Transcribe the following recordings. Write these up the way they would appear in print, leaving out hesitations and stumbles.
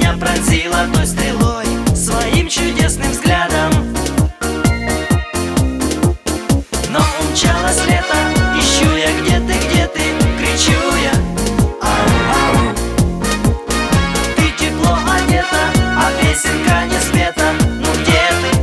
меня пронзила той стрелой своим чудесным взглядом. Но умчалось лето, ищу я, где ты, кричу я. Ау-ау. Ты тепло одета, а песенка не спета. Ну где ты?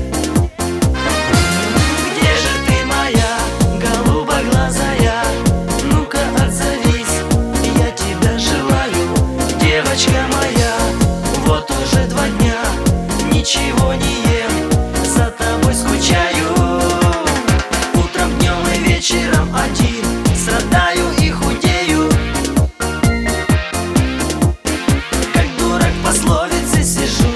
Где же ты, моя голубоглазая? Ну-ка отзовись, я тебя желаю, девочка моя. Вот уже 2 дня ничего не ем, за тобой скучаю. Утром, днем и вечером один страдаю и худею. Как дурак в пословице сижу